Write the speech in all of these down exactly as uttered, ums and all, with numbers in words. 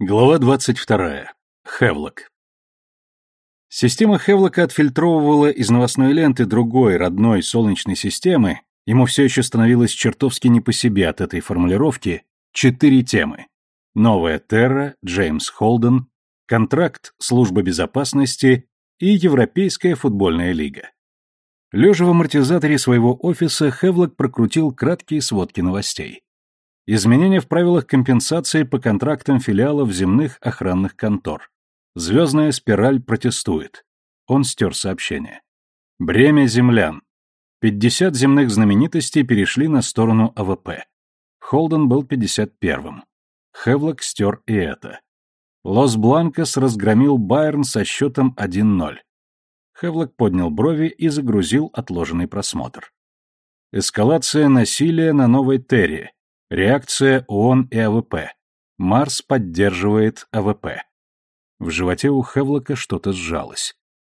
Глава двадцать вторая. Хевлок. Система Хевлока отфильтровывала из новостной ленты другой, родной Солнечной системы, ему все еще становилось чертовски не по себе от этой формулировки, четыре темы. Новая Терра, Джеймс Холден, контракт Службы безопасности и Европейская футбольная лига. Лежа в амортизаторе своего офиса, Хевлок прокрутил краткие сводки новостей. Изменения в правилах компенсации по контрактам филиалов земных охранных контор. Звездная спираль протестует. Он стер сообщение. Бремя землян. пятьдесят земных знаменитостей перешли на сторону А В П. Холден был пятьдесят первым. Хевлок стер и это. Лос-Бланкос разгромил Байерн со счетом один ноль. Хевлок поднял брови и загрузил отложенный просмотр. Эскалация насилия на Новой Терре. Реакция ООН и А В П. Марс поддерживает А В П. В животе у Хевлока что-то сжалось.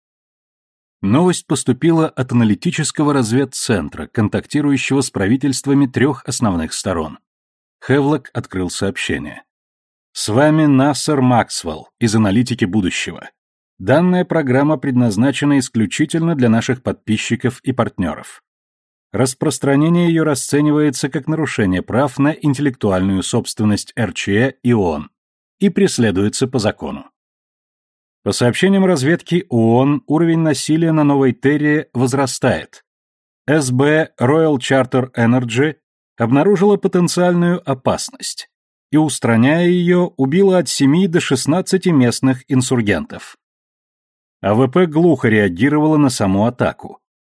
Новость поступила от аналитического разведцентра, контактирующего с правительствами трех основных сторон. Хевлок открыл сообщение. С вами Нассер Максвелл из аналитики будущего. Данная программа предназначена исключительно для наших подписчиков и партнеров. Распространение ее расценивается как нарушение прав на интеллектуальную собственность Р Ч Э и ООН и преследуется по закону. По сообщениям разведки ООН, уровень насилия на Новой Терре возрастает. С Б Royal Charter Energy обнаружила потенциальную опасность и, устраняя ее, убила от семи до шестнадцати местных инсургентов. А В П глухо реагировала на саму атаку.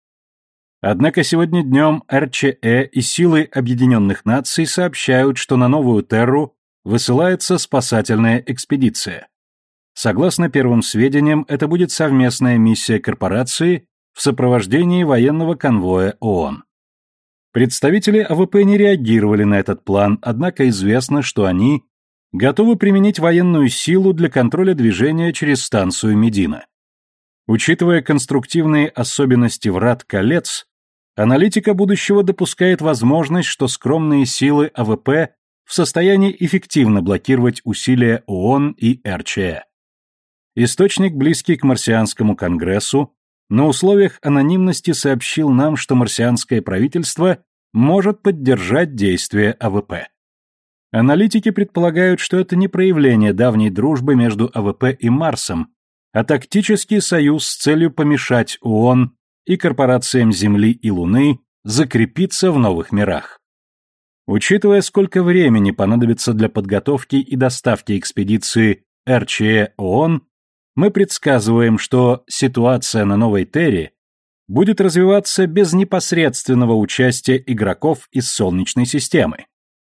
Однако сегодня днем Р Ч Э и силы Объединенных Наций сообщают, что на Новую Терру высылается спасательная экспедиция. Согласно первым сведениям, это будет совместная миссия корпорации в сопровождении военного конвоя ООН. Представители А В П не реагировали на этот план, однако известно, что они готовы применить военную силу для контроля движения через станцию Медина. Учитывая конструктивные особенности врат колец, аналитика будущего допускает возможность, что скромные силы А В П в состоянии эффективно блокировать усилия ООН и Р Ч Э. Источник, близкий к марсианскому конгрессу, на условиях анонимности сообщил нам, что марсианское правительство может поддержать действия А В П. Аналитики предполагают, что это не проявление давней дружбы между А В П и Марсом, а тактический союз с целью помешать ООН и корпорациям Земли и Луны закрепиться в новых мирах. Учитывая, сколько времени понадобится для подготовки и доставки экспедиции Р Ч Э ООН, мы предсказываем, что ситуация на Новой Терре будет развиваться без непосредственного участия игроков из Солнечной системы.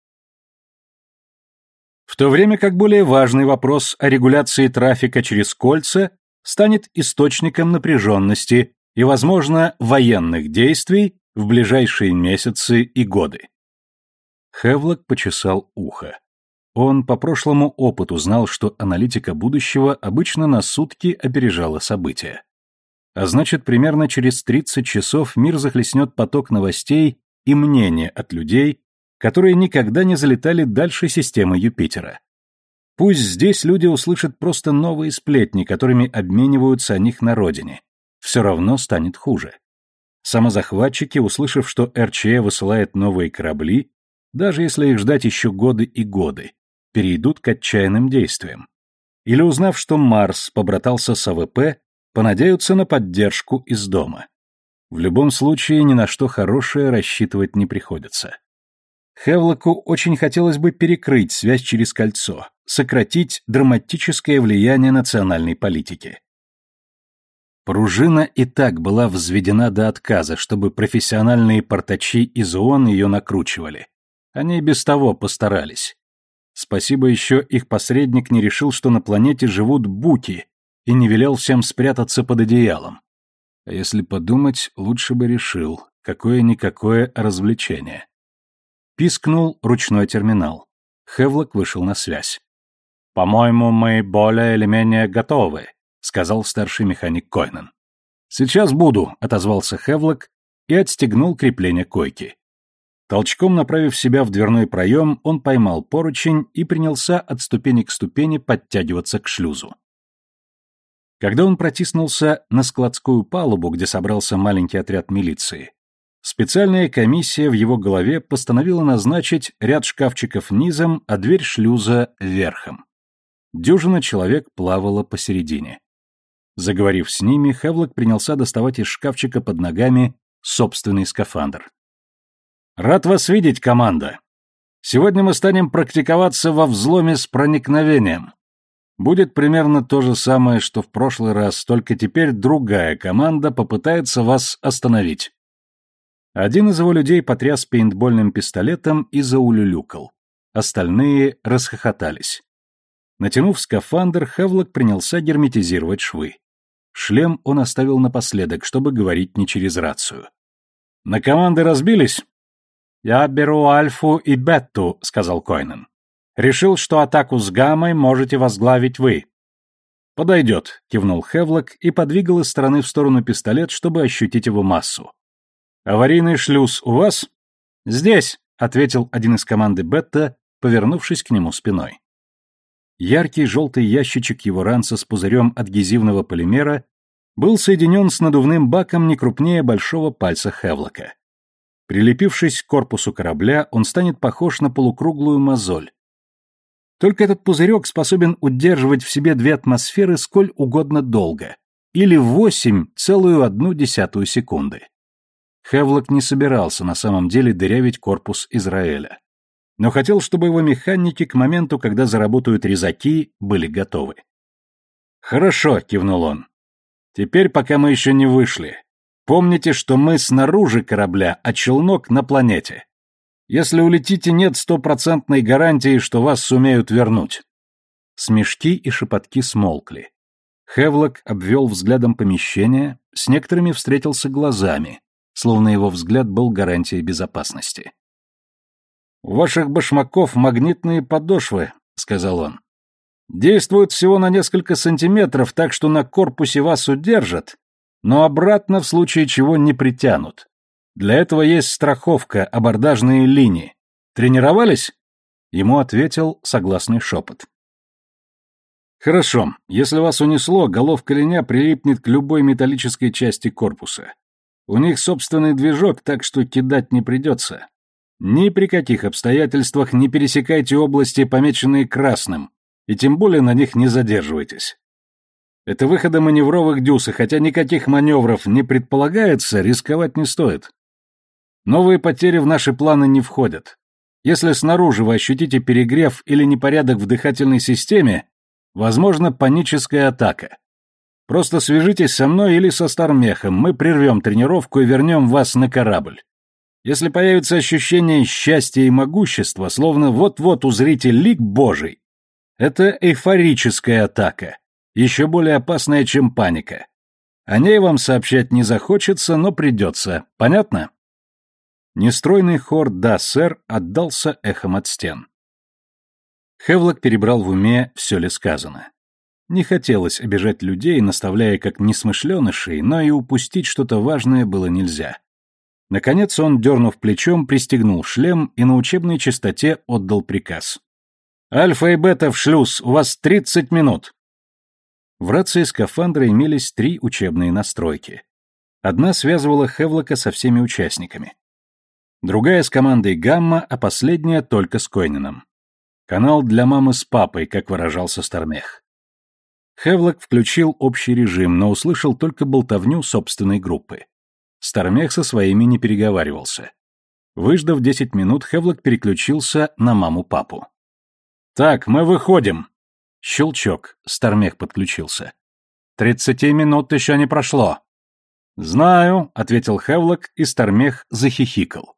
В то время как более важный вопрос о регуляции трафика через кольца станет источником напряженности и, возможно, военных действий в ближайшие месяцы и годы. Хевлок почесал ухо. Он по прошлому опыту знал, что аналитика будущего обычно на сутки опережала события. А значит, примерно через тридцать часов мир захлестнет поток новостей и мнения от людей, которые никогда не залетали дальше системы Юпитера. Пусть здесь люди услышат просто новые сплетни, которыми обмениваются о них на родине. Все равно станет хуже. Самозахватчики, услышав, что Р Ч Э высылает новые корабли, даже если их ждать еще годы и годы, перейдут к отчаянным действиям. Или, узнав, что Марс побратался с А В П, понадеются на поддержку из дома. В любом случае, ни на что хорошее рассчитывать не приходится. Хевлоку очень хотелось бы перекрыть связь через кольцо, сократить драматическое влияние национальной политики. Пружина и так была взведена до отказа, чтобы профессиональные портачи из ООН ее накручивали. Они и без того постарались. Спасибо еще их посредник не решил, что на планете живут буки, и не велел всем спрятаться под одеялом. А если подумать, лучше бы решил, какое-никакое развлечение. Пискнул ручной терминал. Хевлок вышел на связь. «По-моему, мы более или менее готовы», — сказал старший механик Койнен. «Сейчас буду», — отозвался Хевлок и отстегнул крепление койки. Толчком направив себя в дверной проем, он поймал поручень и принялся от ступени к ступени подтягиваться к шлюзу. Когда он протиснулся на складскую палубу, где собрался маленький отряд милиции, специальная комиссия в его голове постановила назначить ряд шкафчиков низом, а дверь шлюза верхом. Дюжина человек плавала посередине. Заговорив с ними, Хевлок принялся доставать из шкафчика под ногами собственный скафандр. «Рад вас видеть, команда. Сегодня мы станем практиковаться во взломе с проникновением. Будет примерно то же самое, что в прошлый раз, только теперь другая команда попытается вас остановить». Один из его людей потряс пейнтбольным пистолетом и заулюлюкал. Остальные расхохотались. Натянув скафандр, Хевлок принялся герметизировать швы. Шлем он оставил напоследок, чтобы говорить не через рацию. «На команды разбились?» «Я беру Альфу и Бетту», — сказал Койнен. «Решил, что атаку с Гаммой можете возглавить вы». «Подойдет», — кивнул Хевлок и подвигал из стороны в сторону пистолет, чтобы ощутить его массу. «Аварийный шлюз у вас?» «Здесь», — ответил один из команды Бетта, повернувшись к нему спиной. Яркий желтый ящичек его ранца с пузырем адгезивного полимера был соединен с надувным баком не крупнее большого пальца Хевлока. Прилепившись к корпусу корабля, он станет похож на полукруглую мозоль. Только этот пузырек способен удерживать в себе две атмосферы сколь угодно долго, или восемь целую одну десятую секунды. Хевлок не собирался на самом деле дырявить корпус Израиля, но хотел, чтобы его механики к моменту, когда заработают резаки, были готовы. «Хорошо», — кивнул он. «Теперь, пока мы еще не вышли, помните, что мы снаружи корабля, а челнок на планете. Если улетите, нет стопроцентной гарантии, что вас сумеют вернуть». Смешки и шепотки смолкли. Хевлок обвел взглядом помещение, с некоторыми встретился глазами, словно его взгляд был гарантией безопасности. «У ваших башмаков магнитные подошвы», — сказал он. «Действуют всего на несколько сантиметров, так что на корпусе вас удержат, но обратно в случае чего не притянут. Для этого есть страховка, абордажные линии. Тренировались?» Ему ответил согласный шепот. «Хорошо. Если вас унесло, головка линя прилипнет к любой металлической части корпуса. У них собственный движок, так что кидать не придется. Ни при каких обстоятельствах не пересекайте области, помеченные красным, и тем более на них не задерживайтесь. Это выходы маневровых дюз, и хотя никаких маневров не предполагается, рисковать не стоит. Новые потери в наши планы не входят. Если снаружи вы ощутите перегрев или непорядок в дыхательной системе, возможно паническая атака. Просто свяжитесь со мной или со Стармехом, мы прервем тренировку и вернем вас на корабль. Если появится ощущение счастья и могущества, словно вот-вот узрите лик Божий, это эйфорическая атака, еще более опасная, чем паника. О ней вам сообщать не захочется, но придется. Понятно?» Нестройный хор «Да, сэр» отдался эхом от стен. Хевлок перебрал в уме, все ли сказано. Не хотелось обижать людей, наставляя как несмышленышей, но и упустить что-то важное было нельзя. Наконец он, дернув плечом, пристегнул шлем и на учебной частоте отдал приказ. «Альфа и Бета в шлюз, у вас тридцать минут!» В рации скафандра имелись три учебные настройки. Одна связывала Хевлока со всеми участниками. Другая с командой Гамма, а последняя только с Койненом. Канал для мамы с папой, как выражался Стармех. Хевлок включил общий режим, но услышал только болтовню собственной группы. Стармех со своими не переговаривался. Выждав десять минут, Хевлок переключился на маму-папу. «Так, мы выходим!» Щелчок. Стармех подключился. «Тридцати минут еще не прошло». «Знаю», — ответил Хевлок, и Стармех захихикал.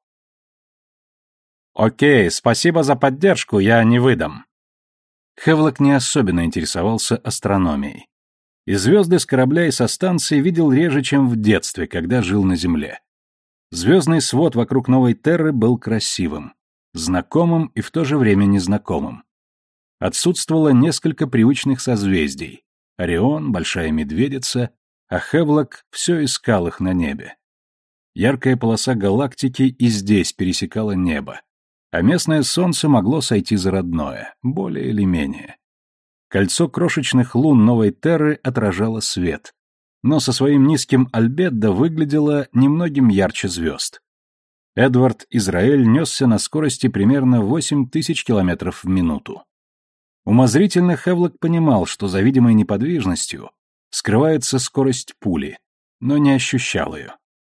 «Окей, спасибо за поддержку, я не выдам». Хевлок не особенно интересовался астрономией. И звезды с корабля и со станции видел реже, чем в детстве, когда жил на Земле. Звездный свод вокруг Новой Терры был красивым, знакомым и в то же время незнакомым. Отсутствовало несколько привычных созвездий. Орион, Большая Медведица, а Хевлок все искал их на небе. Яркая полоса галактики и здесь пересекала небо, а местное солнце могло сойти за родное, более или менее. Кольцо крошечных лун новой Терры отражало свет, но со своим низким альбеддо выглядело немногим ярче звезд. Эдвард Израэль несся на скорости примерно восемь тысяч километров в минуту. Умозрительно Хевлок понимал, что за видимой неподвижностью скрывается скорость пули, но не ощущал ее.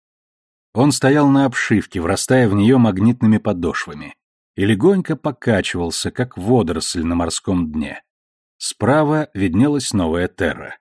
Он стоял на обшивке, врастая в нее магнитными подошвами, и легонько покачивался, как водоросль на морском дне. Справа виднелась новая Терра.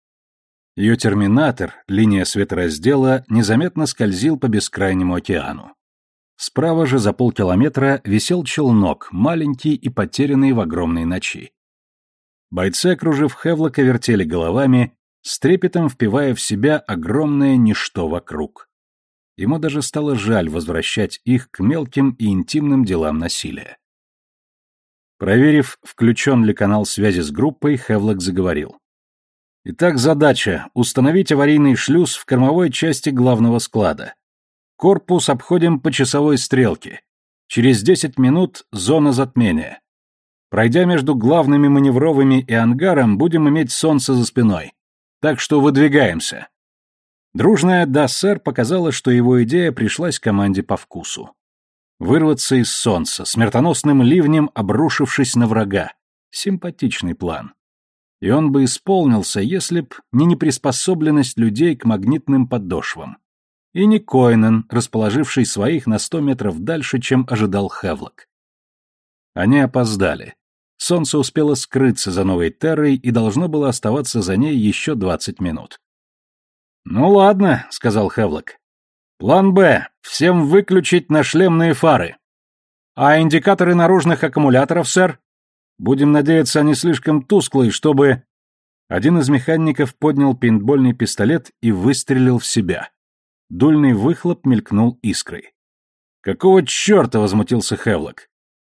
Ее терминатор, линия светораздела, незаметно скользил по бескрайнему океану. Справа же за полкилометра висел челнок, маленький и потерянный в огромной ночи. Бойцы, окружив Хевлока, вертели головами, с трепетом впивая в себя огромное ничто вокруг. Ему даже стало жаль возвращать их к мелким и интимным делам насилия. Проверив, включен ли канал связи с группой, Хевлок заговорил. «Итак, задача — установить аварийный шлюз в кормовой части главного склада. Корпус обходим по часовой стрелке. Через десять минут зона затмения. Пройдя между главными маневровыми и ангаром, будем иметь солнце за спиной. Так что выдвигаемся». Дружная «Да, сэр» показала, что его идея пришлась команде по вкусу. Вырваться из солнца, смертоносным ливнем обрушившись на врага. Симпатичный план. И он бы исполнился, если б не неприспособленность людей к магнитным подошвам. И не Койнен, расположивший своих на сто метров дальше, чем ожидал Хевлок. Они опоздали. Солнце успело скрыться за новой Террой и должно было оставаться за ней еще двадцать минут. «Ну ладно», — сказал Хевлок. «План Б. Всем выключить нашлемные фары. А индикаторы наружных аккумуляторов, сэр? Будем надеяться, они слишком тусклые, чтобы...» Один из механиков поднял пейнтбольный пистолет и выстрелил в себя. Дульный выхлоп мелькнул искрой. «Какого черта?» — возмутился Хевлок.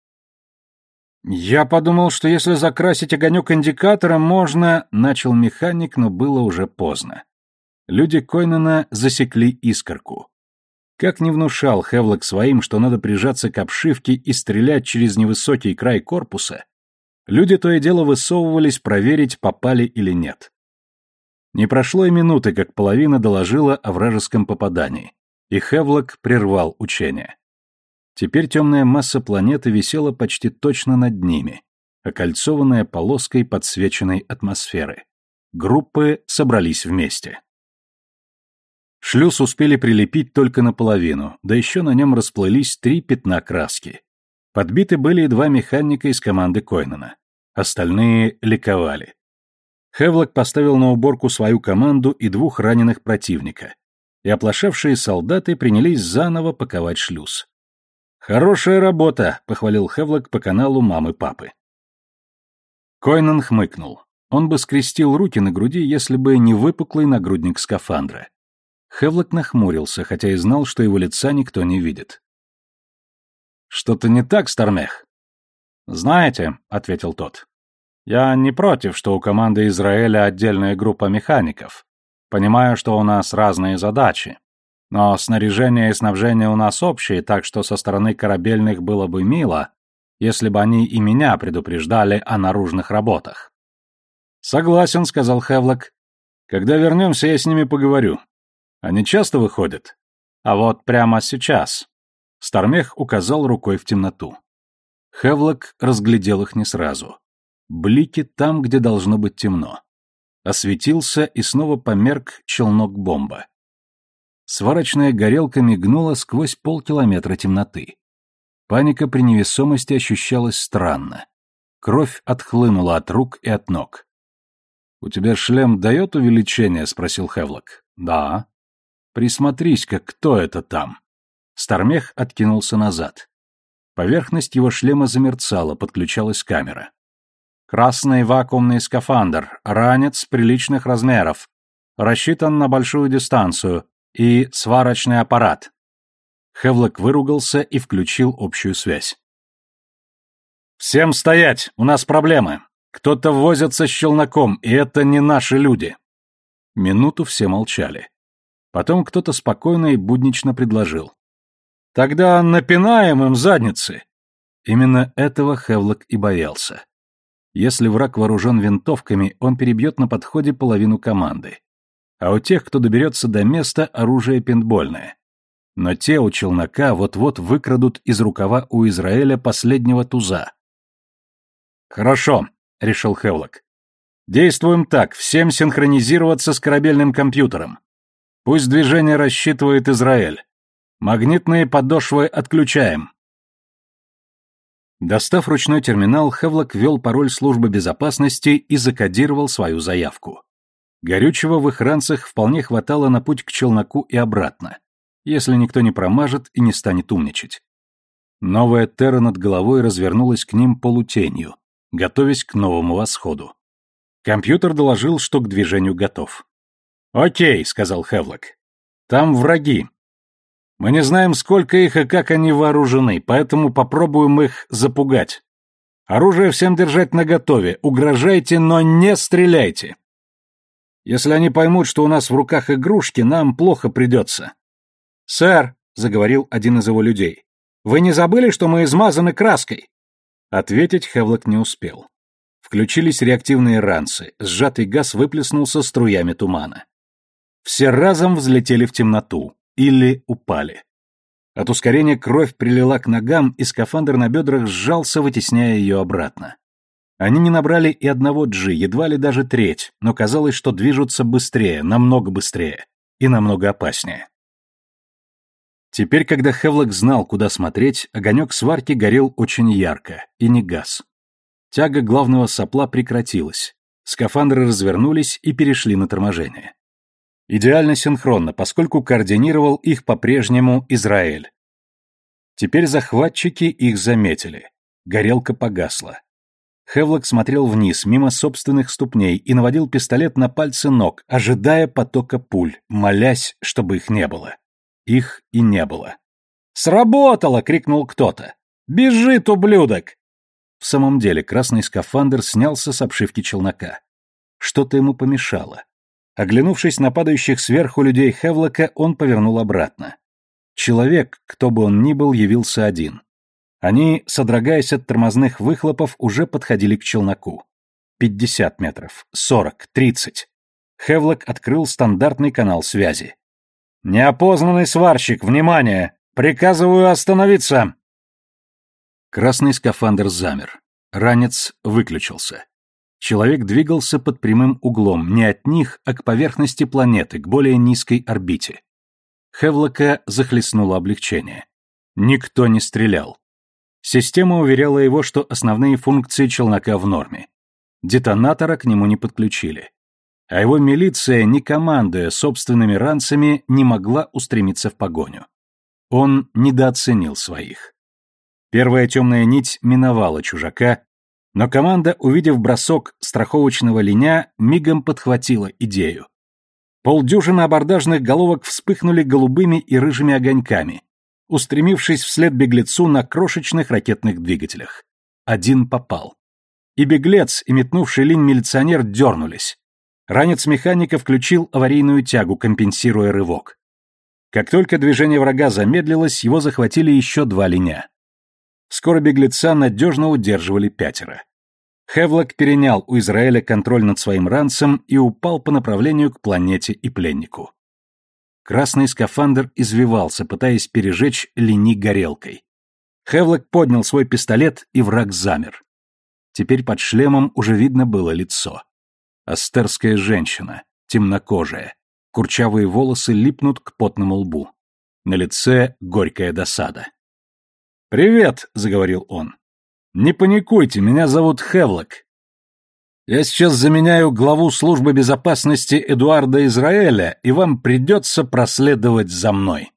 «Я подумал, что если закрасить огонек индикатора, можно...» — начал механик, но было уже поздно. Люди Койнена засекли искорку. Как не внушал Хевлок своим, что надо прижаться к обшивке и стрелять через невысокий край корпуса, люди то и дело высовывались проверить, попали или нет. Не прошло и минуты, как половина доложила о вражеском попадании, и Хевлок прервал учение. Теперь темная масса планеты висела почти точно над ними, окольцованная полоской подсвеченной атмосферы. Группы собрались вместе. Шлюз успели прилепить только наполовину, да еще на нем расплылись три пятна краски. Подбиты были и два механика из команды Койнена. Остальные ликовали. Хевлок поставил на уборку свою команду и двух раненых противника, и оплошавшие солдаты принялись заново паковать шлюз. «Хорошая работа», — похвалил Хевлок по каналу мамы-папы. Койнен хмыкнул. Он бы скрестил руки на груди, если бы не выпуклый нагрудник скафандра. Хевлок нахмурился, хотя и знал, что его лица никто не видит. «Что-то не так, Стармех?» «Знаете», — ответил тот, — «я не против, что у команды Израиля отдельная группа механиков. Понимаю, что у нас разные задачи. Но снаряжение и снабжение у нас общие, так что со стороны корабельных было бы мило, если бы они и меня предупреждали о наружных работах». «Согласен», — сказал Хевлок. «Когда вернемся, я с ними поговорю. Они часто выходят? А вот прямо сейчас». Стармех указал рукой в темноту. Хевлок разглядел их не сразу. Блики там, где должно быть темно. Осветился и снова померк челнок-бомба. Сварочная горелка мигнула сквозь полкилометра темноты. Паника при невесомости ощущалась странно. Кровь отхлынула от рук и от ног. «У тебя шлем дает увеличение?» — спросил Хевлок. «Да». «Присмотрись-ка, кто это там?» Стармех откинулся назад. Поверхность его шлема замерцала, подключалась камера. «Красный вакуумный скафандр, ранец приличных размеров, рассчитан на большую дистанцию, и сварочный аппарат». Хевлок выругался и включил общую связь. «Всем стоять! У нас проблемы! Кто-то возится с челноком, и это не наши люди!» Минуту все молчали. Потом кто-то спокойно и буднично предложил. «Тогда напинаем им задницы!» Именно этого Хевлок и боялся. Если враг вооружен винтовками, он перебьет на подходе половину команды. А у тех, кто доберется до места, оружие пейнтбольное. Но те у челнока вот-вот выкрадут из рукава у Израиля последнего туза. «Хорошо», — решил Хевлок. «Действуем так, всем синхронизироваться с корабельным компьютером. Пусть движение рассчитывает Израиль. Магнитные подошвы отключаем». Достав ручной терминал, Хевлок ввел пароль службы безопасности и закодировал свою заявку. Горючего в их ранцах вполне хватало на путь к челноку и обратно, если никто не промажет и не станет умничать. Новая Терра над головой развернулась к ним полутенью, готовясь к новому восходу. Компьютер доложил, что к движению готов. «Окей», — сказал Хевлок. «Там враги. Мы не знаем, сколько их и как они вооружены, поэтому попробуем их запугать. Оружие всем держать наготове, угрожайте, но не стреляйте. Если они поймут, что у нас в руках игрушки, нам плохо придется». «Сэр», — заговорил один из его людей, — «вы не забыли, что мы измазаны краской?» Ответить Хевлок не успел. Включились реактивные ранцы, сжатый газ выплеснулся струями тумана. Все разом взлетели в темноту. Или упали. От ускорения кровь прилила к ногам, и скафандр на бедрах сжался, вытесняя ее обратно. Они не набрали и одного джи, едва ли даже треть, но казалось, что движутся быстрее, намного быстрее и намного опаснее. Теперь, когда Хевлок знал, куда смотреть, огонек сварки горел очень ярко, и не газ. Тяга главного сопла прекратилась. Скафандры развернулись и перешли на торможение. Идеально синхронно, поскольку координировал их по-прежнему Израиль. Теперь захватчики их заметили. Горелка погасла. Хевлок смотрел вниз, мимо собственных ступней, и наводил пистолет на пальцы ног, ожидая потока пуль, молясь, чтобы их не было. Их и не было. «Сработало!» — крикнул кто-то. «Бежит, ублюдок!» В самом деле красный скафандр снялся с обшивки челнока. Что-то ему помешало. Оглянувшись на падающих сверху людей Хевлока, он повернул обратно. Человек, кто бы он ни был, явился один. Они, содрогаясь от тормозных выхлопов, уже подходили к челноку. Пятьдесят метров, сорок, тридцать. Хевлок открыл стандартный канал связи. «Неопознанный сварщик, внимание! Приказываю остановиться!» Красный скафандр замер. Ранец выключился. Человек двигался под прямым углом, не от них, а к поверхности планеты, к более низкой орбите. Хевлока захлестнуло облегчение. Никто не стрелял. Система уверяла его, что основные функции челнока в норме. Детонатора к нему не подключили. А его милиция, не командуя собственными ранцами, не могла устремиться в погоню. Он недооценил своих. Первая темная нить миновала чужака, но команда, увидев бросок страховочного линя, мигом подхватила идею. Полдюжины абордажных головок вспыхнули голубыми и рыжими огоньками, устремившись вслед беглецу на крошечных ракетных двигателях. Один попал. И беглец, и метнувший линь милиционер дернулись. Ранец механика включил аварийную тягу, компенсируя рывок. Как только движение врага замедлилось, его захватили еще два линя. Скоро беглеца надежно удерживали пятеро. Хевлок перенял у Израиля контроль над своим ранцем и упал по направлению к планете и пленнику. Красный скафандр извивался, пытаясь пережечь лини горелкой. Хевлок поднял свой пистолет, и враг замер. Теперь под шлемом уже видно было лицо. Астерская женщина, темнокожая. Курчавые волосы липнут к потному лбу. На лице горькая досада. «Привет», — заговорил он. «Не паникуйте, меня зовут Хевлок. Я сейчас заменяю главу службы безопасности Эдуарда Израэля, и вам придется проследовать за мной».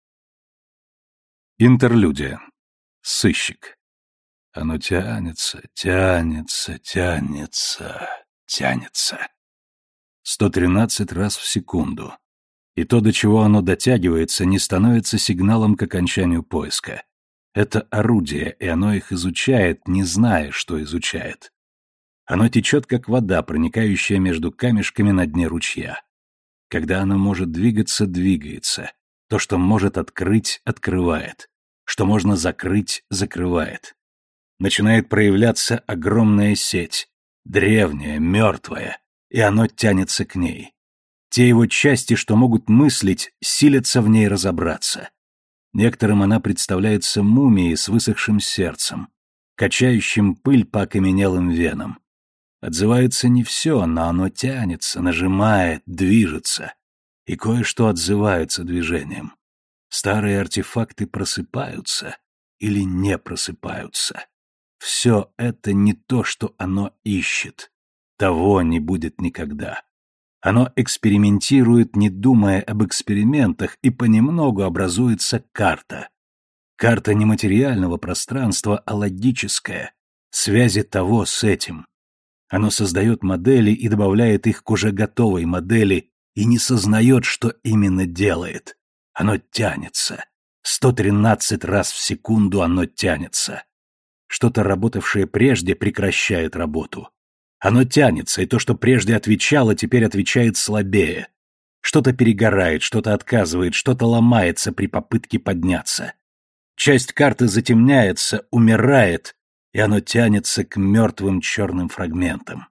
Интерлюдия. Сыщик. Оно тянется, тянется, тянется, тянется. сто тринадцать раз в секунду. И то, до чего оно дотягивается, не становится сигналом к окончанию поиска. Это орудие, и оно их изучает, не зная, что изучает. Оно течет, как вода, проникающая между камешками на дне ручья. Когда оно может двигаться, двигается. То, что может открыть, открывает. Что можно закрыть, закрывает. Начинает проявляться огромная сеть, древняя, мертвая, и оно тянется к ней. Те его части, что могут мыслить, силятся в ней разобраться. Некоторым она представляется мумией с высохшим сердцем, качающим пыль по окаменелым венам. Отзывается не все, но оно тянется, нажимает, движется. И кое-что отзывается движением. Старые артефакты просыпаются или не просыпаются. Все это не то, что оно ищет. Того не будет никогда. Оно экспериментирует, не думая об экспериментах, и понемногу образуется карта. Карта не материального пространства, а логическая, связи того с этим. Оно создает модели и добавляет их к уже готовой модели, и не сознает, что именно делает. Оно тянется. сто тринадцать раз в секунду оно тянется. Что-то, работавшее прежде, прекращает работу. Оно тянется, и то, что прежде отвечало, теперь отвечает слабее. Что-то перегорает, что-то отказывает, что-то ломается при попытке подняться. Часть карты затемняется, умирает, и оно тянется к мертвым черным фрагментам.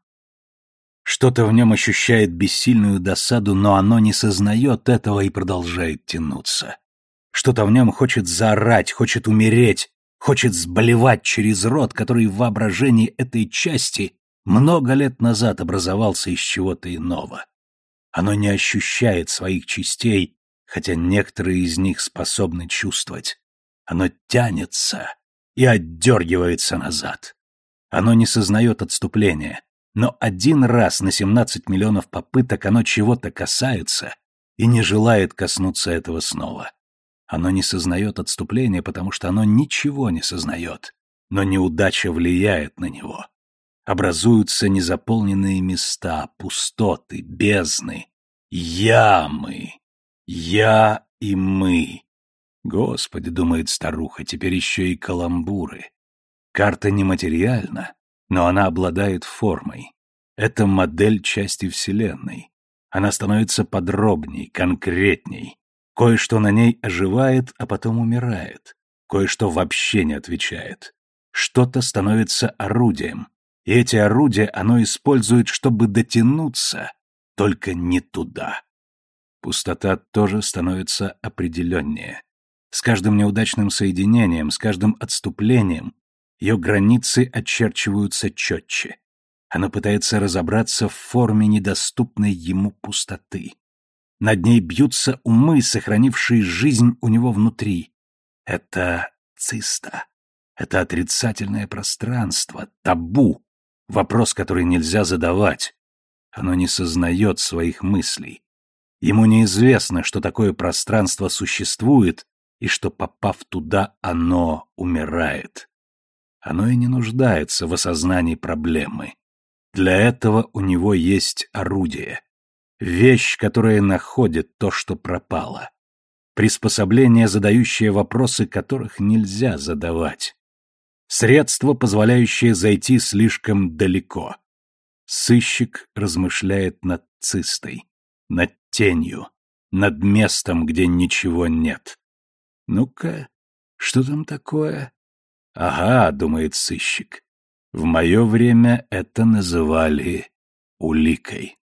Что-то в нем ощущает бессильную досаду, но оно не сознает этого и продолжает тянуться. Что-то в нем хочет заорать, хочет умереть, хочет сблевать через рот, который в воображении этой части много лет назад образовался из чего-то иного. Оно не ощущает своих частей, хотя некоторые из них способны чувствовать. Оно тянется и отдергивается назад. Оно не сознает отступления, но один раз на семнадцать миллионов попыток оно чего-то касается и не желает коснуться этого снова. Оно не сознает отступления, потому что оно ничего не сознает, но неудача влияет на него. Образуются незаполненные места, пустоты, бездны, ямы. Я и мы. Господи, думает старуха, теперь еще и каламбуры. Карта нематериальна, но она обладает формой. Это модель части Вселенной. Она становится подробней, конкретней. Кое-что на ней оживает, а потом умирает. Кое-что вообще не отвечает. Что-то становится орудием. И эти орудия оно использует, чтобы дотянуться, только не туда. Пустота тоже становится определеннее. С каждым неудачным соединением, с каждым отступлением ее границы очерчиваются четче. Оно пытается разобраться в форме недоступной ему пустоты. Над ней бьются умы, сохранившие жизнь у него внутри. Это циста. Это отрицательное пространство, табу. Вопрос, который нельзя задавать. Оно не сознает своих мыслей. Ему неизвестно, что такое пространство существует, и что, попав туда, оно умирает. Оно и не нуждается в осознании проблемы. Для этого у него есть орудие. Вещь, которая находит то, что пропало. Приспособление, задающее вопросы, которых нельзя задавать. Средство, позволяющее зайти слишком далеко. Сыщик размышляет над цистой, над тенью, над местом, где ничего нет. Ну-ка, что там такое? Ага, думает сыщик. В мое время это называли уликой.